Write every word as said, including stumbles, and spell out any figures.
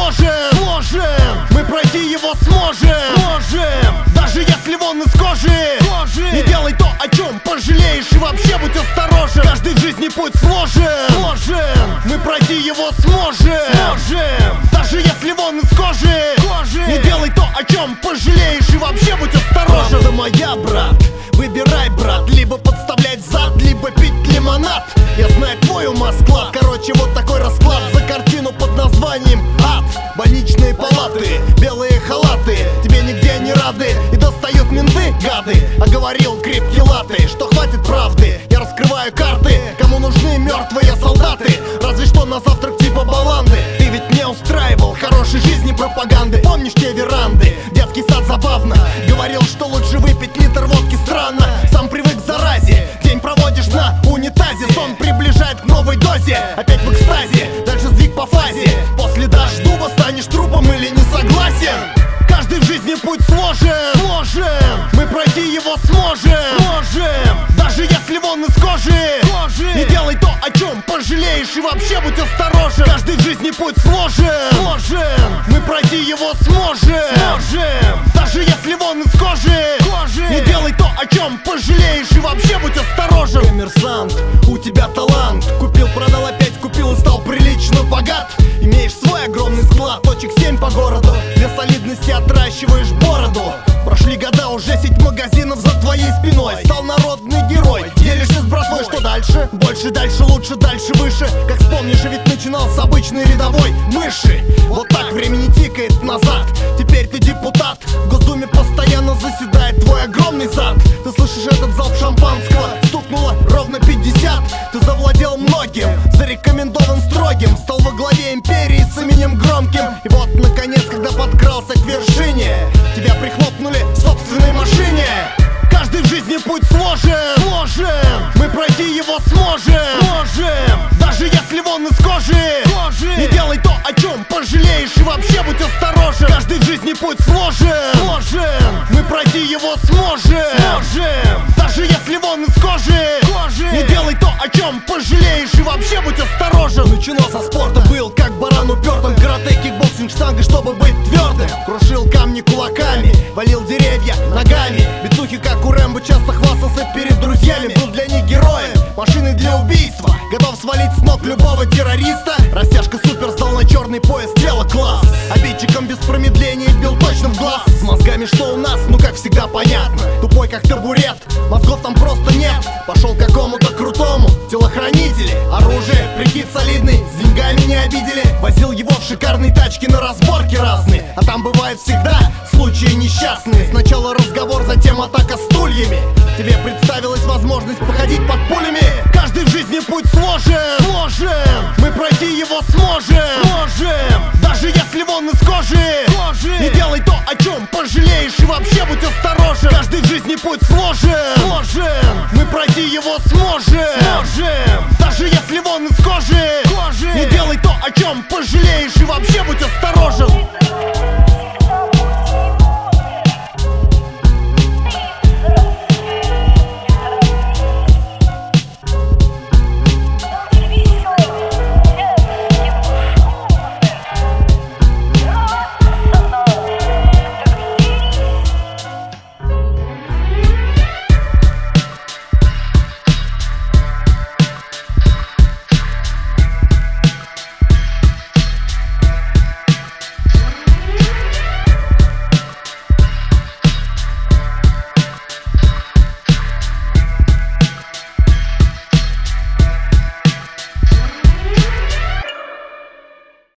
сложен, сложен. Мы пройти его сможем, сможем. Даже если вон из кожи, кожи. Не делай то, о чем пожалеешь, и вообще будь осторожен. Каждый в жизни путь сложен, сложен. Мы пройти его сможем, сможем. Даже если вон из кожи, кожи. Не делай то, о чем пожалеешь, и вообще будь осторожен. Правда моя, брат, выбирай, брат. Либо подставлять зад, либо пить лимонад. Я знаю твой умосклад. Короче, вот такой расклад за картину под названием ад. Больничные палаты, белые халаты, тебе нигде не рады. И достают менты, гады. А говорил крепкий латте, что хватит правды. Я раскрываю карты, кому нужны мертвые солдаты. Разве что на завтрак типа баланды. Ты ведь не устраивал хорошей жизни пропаганды. Помнишь те веранды? Детский сад забавно. Говорил, что лучше выпить литр водки, странно. Сам привык к заразе. День проводишь на унитазе. Сон приближает к новой дозе. Опять в экстазе, дальше сдвиг по фазе. После дождуба станешь трупом или не согласен? Каждый в жизни путь сложен, сложен. Мы пройти его сможем, сможем. Даже если вон из кожи, кожи. Не делай то, о чем пожалеешь, и вообще будь осторожен. Каждый в жизни путь сложен, сложен. Мы пройти его сможем, сможем. Даже если вон из кожи, кожи. Не делай то, о чем пожалеешь, и вообще будь осторожен. Коммерсант, у тебя талант. Купил, продал, опять купил и стал прилично богат. Имеешь свой огромный склад, точек семь по городу. Для солидности отращиваешь бороду. Прошли года, уже сеть магазинов за твоей спиной. Стал народный герой, делишься с братвой. Что дальше? Больше, дальше, лучше, дальше, выше. Как вспомнишь, ведь начинал с обычной рядовой мыши. Вот так времени тикает назад. Теперь ты депутат. В Госдуме постоянно заседает твой огромный зад. Ты слышишь этот залп шампанского? Стукнуло ровно пятьдесят. Ты завладел многим, зарекомендован строгим. Стал во главе империи с именем громким. И вот наконец, когда подкрался к вершине, тебя прихлопнули в собственной машине. Каждый в жизни путь сложен, сложен. Мы пройти его сможем, сможем. Даже если вон из кожи, кожи. Не делай то, о чем пожалеешь, и вообще будь осторожен. Каждый в жизни путь сложен, сложен. Мы пройти его сможем, сможем. Даже если вон из кожи, кожи. Не делай то, о чем пожалеешь, и вообще будь осторожен. Начинал со спорта, был как баран упертым. Карате, кикбоксинг, штанга, чтобы быть твердым. Крушил камни кулаками, валил деревья ногами. Бицухи, как у Рэмбо, часто хвастался перед друзьями. Был для них героем, машиной для убийства. Готов свалить с ног любого террориста. Растяжка супер, сдал на черный пояс, тело класс. Обидчиком без промедления бил точно в глаз. С мозгами что у нас, ну как всегда понятно. Тупой как табурет, мозгов там просто нет. Пошел к какому-то крутому телохранители. Оружие, прикид солидный, с деньгами не обидели. Возил его в шикарные тачки на разборки разные. А там бывает всегда случаи несчастные. Сначала разговор, затем атака стульями. Тебе представилась возможность походить под пулями. Каждый в жизни путь сложен, сложен. Мы пройти его сможем, сможем. Даже если вон из кожи, кожи. Не делай то, о чем пожалеешь, и вообще будь осторожен. Каждый в жизни путь сложен, сложен. Мы пройти его сможем, сможем. Даже если вон из кожи, кожи. Не делай то, о чем пожалеешь, и вообще будь осторожен.